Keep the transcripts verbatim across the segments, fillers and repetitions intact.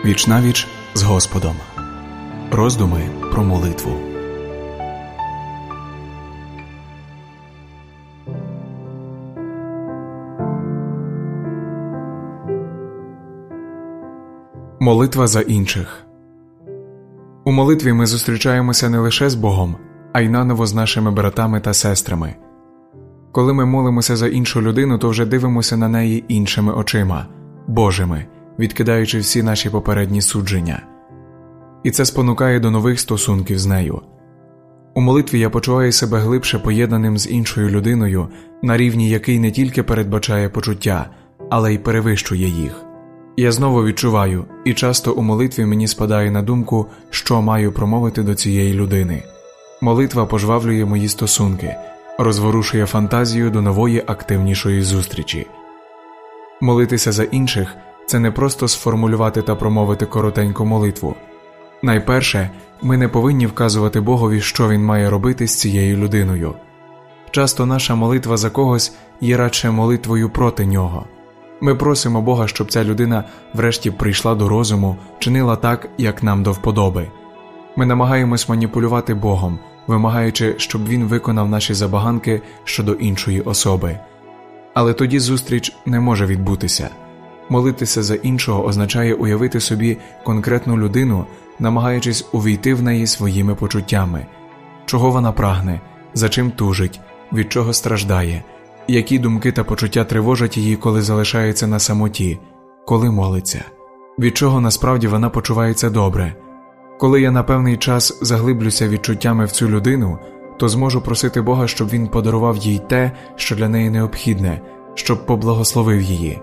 Вічнавіч з Господом. Роздуми про молитву. Молитва за інших. У молитві ми зустрічаємося не лише з Богом, а й наново з нашими братами та сестрами. Коли ми молимося за іншу людину, то вже дивимося на неї іншими очима, Божими, відкидаючи всі наші попередні судження. І це спонукає до нових стосунків з нею. У молитві я почуваю себе глибше поєднаним з іншою людиною, на рівні який не тільки передбачає почуття, але й перевищує їх. Я знову відчуваю, і часто у молитві мені спадає на думку, що маю промовити до цієї людини. Молитва пожвавлює мої стосунки, розворушує фантазію до нової активнішої зустрічі. Молитися за інших – це не просто сформулювати та промовити коротеньку молитву. Найперше, ми не повинні вказувати Богові, що Він має робити з цією людиною. Часто наша молитва за когось є радше молитвою проти нього. Ми просимо Бога, щоб ця людина врешті прийшла до розуму, чинила так, як нам до вподоби. Ми намагаємось маніпулювати Богом, вимагаючи, щоб Він виконав наші забаганки щодо іншої особи. Але тоді зустріч не може відбутися. Молитися за іншого означає уявити собі конкретну людину, намагаючись увійти в неї своїми почуттями. Чого вона прагне, за чим тужить, від чого страждає, які думки та почуття тривожать її, коли залишається на самоті, коли молиться, від чого насправді вона почувається добре. Коли я на певний час заглиблюся відчуттями в цю людину, то зможу просити Бога, щоб Він подарував їй те, що для неї необхідне, щоб поблагословив її.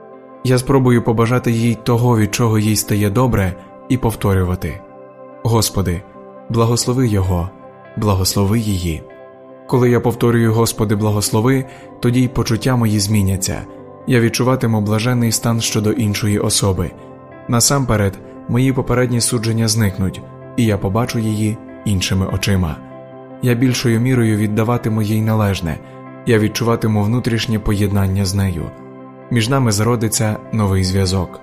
Я спробую побажати їй того, від чого їй стає добре, і повторювати: «Господи, благослови його, благослови її». Коли я повторюю «Господи, благослови», тоді й почуття мої зміняться. Я відчуватиму блаженний стан щодо іншої особи. Насамперед, мої попередні судження зникнуть, і я побачу її іншими очима. Я більшою мірою віддаватиму їй належне, я відчуватиму внутрішнє поєднання з нею. Між нами зародиться новий зв'язок.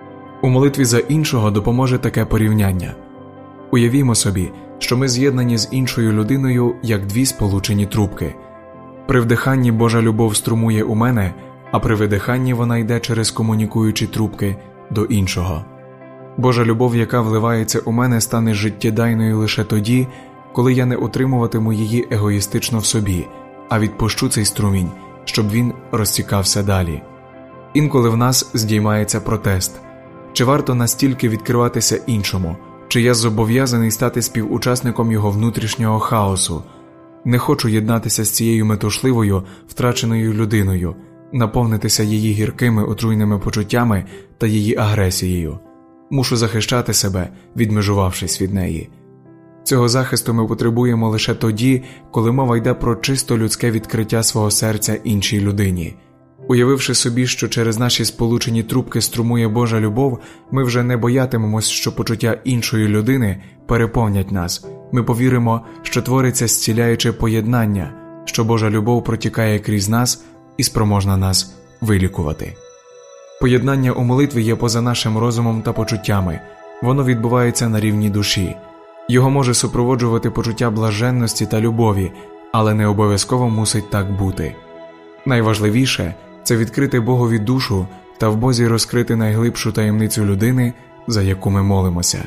У молитві за іншого допоможе таке порівняння. Уявімо собі, що ми з'єднані з іншою людиною, як дві сполучені трубки. При вдиханні Божа любов струмує у мене, а при видиханні вона йде через комунікуючі трубки до іншого. Божа любов, яка вливається у мене, стане життєдайною лише тоді, коли я не утримуватиму її егоїстично в собі, а відпущу цей струмінь, щоб він розтікався далі. Інколи в нас здіймається протест. Чи варто настільки відкриватися іншому? Чи я зобов'язаний стати співучасником його внутрішнього хаосу? Не хочу єднатися з цією метушливою, втраченою людиною, наповнитися її гіркими отруйними почуттями та її агресією. Мушу захищати себе, відмежувавшись від неї. Цього захисту ми потребуємо лише тоді, коли мова йде про чисто людське відкриття свого серця іншій людині. Уявивши собі, що через наші сполучені трубки струмує Божа любов, ми вже не боятимемось, що почуття іншої людини переповнять нас. Ми повіримо, що твориться зціляюче поєднання, що Божа любов протікає крізь нас і спроможна нас вилікувати. Поєднання у молитві є поза нашим розумом та почуттями. Воно відбувається на рівні душі. Його може супроводжувати почуття блаженності та любові, але не обов'язково мусить так бути. Найважливіше – це відкрити Богові душу та в Бозі розкрити найглибшу таємницю людини, за яку ми молимося.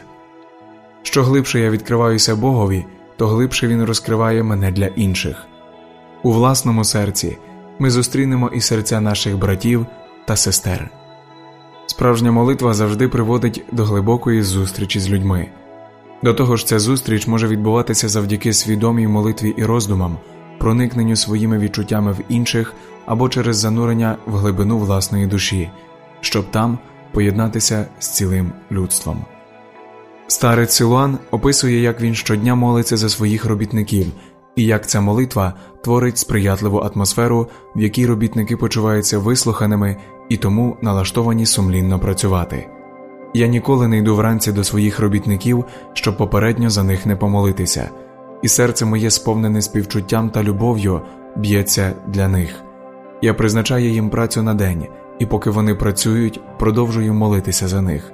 Що глибше я відкриваюся Богові, то глибше Він розкриває мене для інших. У власному серці ми зустрінемо і серця наших братів та сестер. Справжня молитва завжди приводить до глибокої зустрічі з людьми. До того ж, ця зустріч може відбуватися завдяки свідомій молитві і роздумам, проникненню своїми відчуттями в інших або через занурення в глибину власної душі, щоб там поєднатися з цілим людством. Старець Силуан описує, як він щодня молиться за своїх робітників, і як ця молитва творить сприятливу атмосферу, в якій робітники почуваються вислуханими і тому налаштовані сумлінно працювати. Я ніколи не йду вранці до своїх робітників, щоб попередньо за них не помолитися, і серце моє, сповнене співчуттям та любов'ю, б'ється для них. Я призначаю їм працю на день, і поки вони працюють, продовжую молитися за них.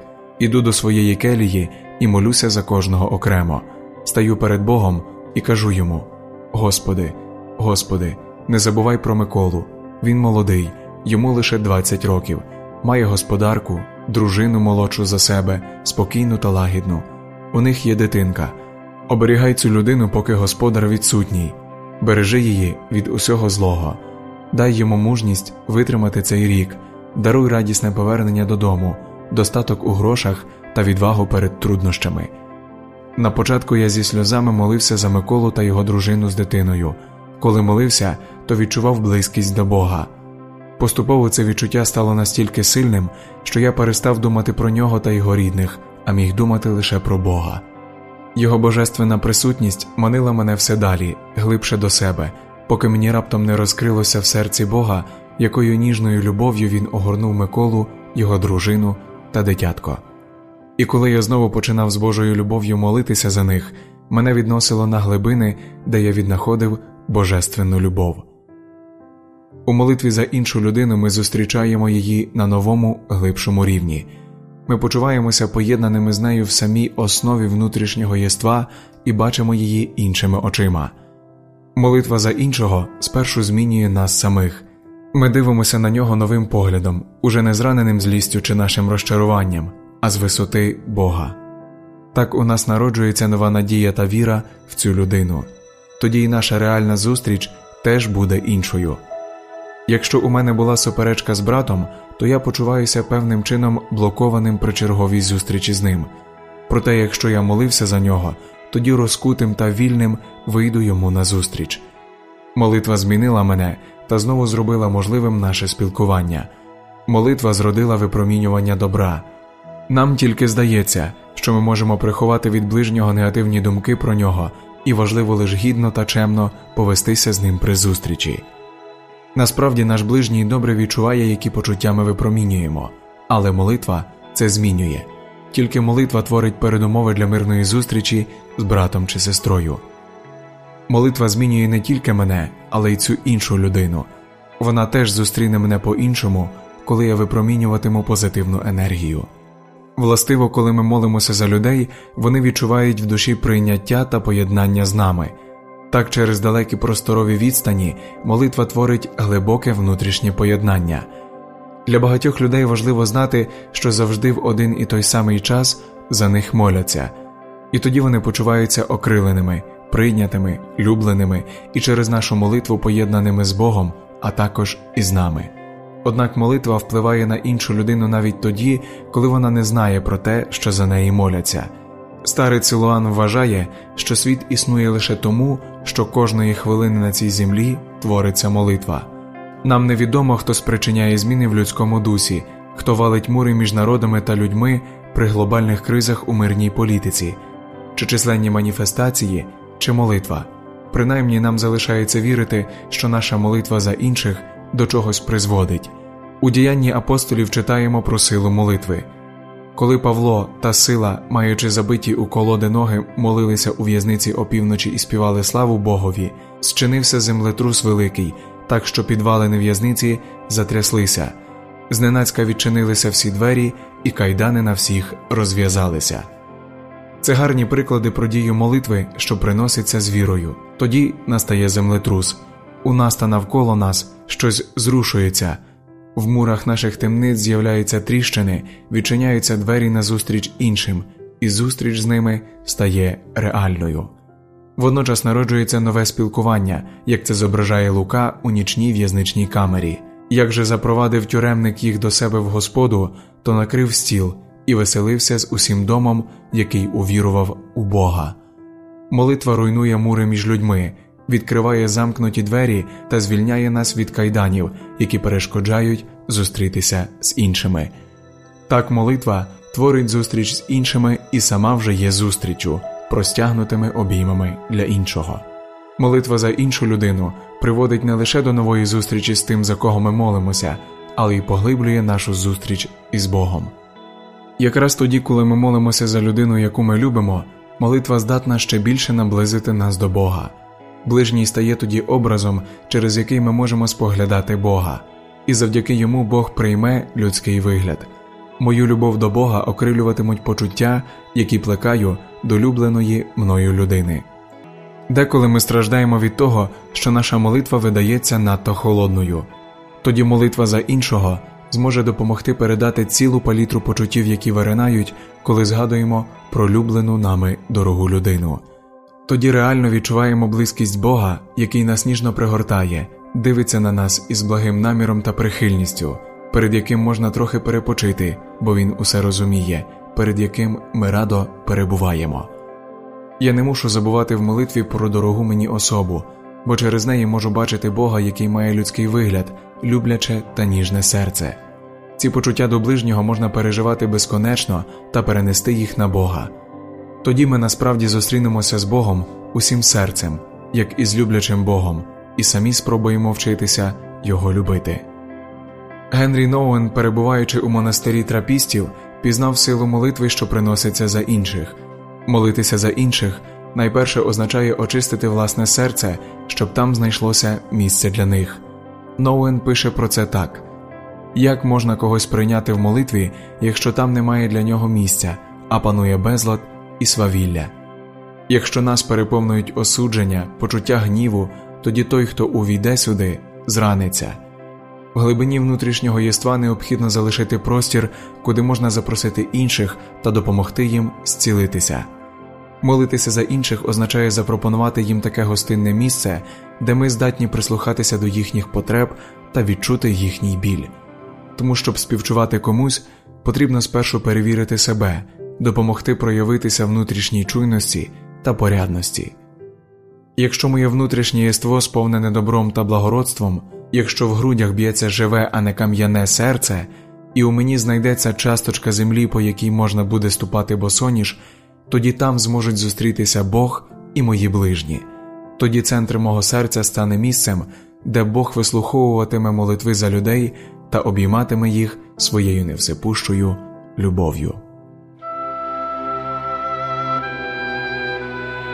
Іду до своєї келії і молюся за кожного окремо. Стаю перед Богом і кажу йому: «Господи, Господи, не забувай про Миколу. Він молодий, йому лише двадцять років, має господарку, дружину молодшу за себе, спокійну та лагідну. У них є дитинка. Оберігай цю людину, поки господар відсутній. Бережи її від усього злого. Дай йому мужність витримати цей рік, даруй радісне повернення додому, достаток у грошах та відвагу перед труднощами». На початку я зі сльозами молився за Миколу та його дружину з дитиною. Коли молився, то відчував близькість до Бога. Поступово це відчуття стало настільки сильним, що я перестав думати про нього та його рідних, а міг думати лише про Бога. Його божественна присутність манила мене все далі, глибше до себе, поки мені раптом не розкрилося в серці Бога, якою ніжною любов'ю він огорнув Миколу, його дружину та дитятко. І коли я знову починав з Божою любов'ю молитися за них, мене відносило на глибини, де я віднаходив божественну любов. У молитві за іншу людину ми зустрічаємо її на новому, глибшому рівні. Ми почуваємося поєднаними з нею в самій основі внутрішнього єства і бачимо її іншими очима. Молитва за іншого спершу змінює нас самих. Ми дивимося на нього новим поглядом, уже не зраненим злістю чи нашим розчаруванням, а з висоти Бога. Так у нас народжується нова надія та віра в цю людину. Тоді й наша реальна зустріч теж буде іншою. Якщо у мене була суперечка з братом, то я почуваюся певним чином блокованим при черговій зустрічі з ним. Проте якщо я молився за нього, тоді розкутим та вільним вийду йому назустріч. Молитва змінила мене та знову зробила можливим наше спілкування. Молитва зродила випромінювання добра. Нам тільки здається, що ми можемо приховати від ближнього негативні думки про нього, і важливо лише гідно та чемно повестися з ним при зустрічі. Насправді наш ближній добре відчуває, які почуття ми випромінюємо, але молитва це змінює. Тільки молитва творить передумови для мирної зустрічі з братом чи сестрою. Молитва змінює не тільки мене, але й цю іншу людину. Вона теж зустріне мене по-іншому, коли я випромінюватиму позитивну енергію. Властиво, коли ми молимося за людей, вони відчувають в душі прийняття та поєднання з нами. Так через далекі просторові відстані молитва творить глибоке внутрішнє поєднання. Для багатьох людей важливо знати, що завжди в один і той самий час за них моляться. І тоді вони почуваються окриленими, прийнятими, любленими і через нашу молитву поєднаними з Богом, а також із нами. Однак молитва впливає на іншу людину навіть тоді, коли вона не знає про те, що за неї моляться. Старець Ілоан вважає, що світ існує лише тому, що кожної хвилини на цій землі твориться молитва. Нам невідомо, хто спричиняє зміни в людському дусі, хто валить мури між народами та людьми при глобальних кризах у мирній політиці, чи численні маніфестації, чи молитва. Принаймні нам залишається вірити, що наша молитва за інших до чогось призводить. У діянні апостолів читаємо про силу молитви. Коли Павло та Сила, маючи забиті у колоди ноги, молилися у в'язниці опівночі і співали славу Богові, зчинився землетрус великий, так що підвалини в'язниці затряслися. Зненацька відчинилися всі двері, і кайдани на всіх розв'язалися. Це гарні приклади про дію молитви, що приноситься з вірою. Тоді настає землетрус. У нас та навколо нас щось зрушується. В мурах наших темниць з'являються тріщини, відчиняються двері назустріч іншим, і зустріч з ними стає реальною. Водночас народжується нове спілкування, як це зображає Лука у нічній в'язничній камері. Як же запровадив тюремник їх до себе в господу, то накрив стіл і веселився з усім домом, який увірував у Бога. Молитва руйнує мури між людьми, відкриває замкнуті двері та звільняє нас від кайданів, які перешкоджають зустрітися з іншими. Так молитва творить зустріч з іншими і сама вже є зустріччю, простягнутими обіймами для іншого. Молитва за іншу людину приводить не лише до нової зустрічі з тим, за кого ми молимося, але й поглиблює нашу зустріч із Богом. Якраз тоді, коли ми молимося за людину, яку ми любимо, молитва здатна ще більше наблизити нас до Бога. Ближній стає тоді образом, через який ми можемо споглядати Бога, і завдяки йому Бог прийме людський вигляд. Мою любов до Бога окрилюватимуть почуття, які плекаю до улюбленої мною людини. Деколи ми страждаємо від того, що наша молитва видається надто холодною. Тоді молитва за іншого зможе допомогти передати цілу палітру почуттів, які виринають, коли згадуємо про улюблену нами дорогу людину. Тоді реально відчуваємо близькість Бога, який нас ніжно пригортає, дивиться на нас із благим наміром та прихильністю, перед яким можна трохи перепочити, бо Він усе розуміє, перед яким ми радо перебуваємо. Я не мушу забувати в молитві про дорогу мені особу, бо через неї можу бачити Бога, який має людський вигляд, любляче та ніжне серце. Ці почуття до ближнього можна переживати безконечно та перенести їх на Бога. Тоді ми насправді зустрінемося з Богом усім серцем, як із люблячим Богом, і самі спробуємо вчитися Його любити. Генрі Nouwen, перебуваючи у монастирі трапістів, пізнав силу молитви, що приноситься за інших. Молитися за інших найперше означає очистити власне серце, щоб там знайшлося місце для них. Nouwen пише про це так: «Як можна когось прийняти в молитві, якщо там немає для нього місця, а панує безлад і свавілля? Якщо нас переповнюють осудження, почуття гніву, тоді той, хто увійде сюди, зраниться». В глибині внутрішнього єства необхідно залишити простір, куди можна запросити інших та допомогти їм зцілитися. Молитися за інших означає запропонувати їм таке гостинне місце, де ми здатні прислухатися до їхніх потреб та відчути їхній біль. Тому, щоб співчувати комусь, потрібно спершу перевірити себе, допомогти проявитися внутрішній чуйності та порядності. Якщо моє внутрішнє єство сповнене добром та благородством, якщо в грудях б'ється живе, а не кам'яне серце, і у мені знайдеться часточка землі, по якій можна буде ступати босоніж, тоді там зможуть зустрітися Бог і мої ближні. Тоді центр мого серця стане місцем, де Бог вислуховуватиме молитви за людей та обійматиме їх своєю невсипущою любов'ю.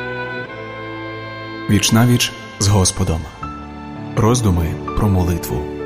Вічнавіч з Господом. Роздуми про молитву.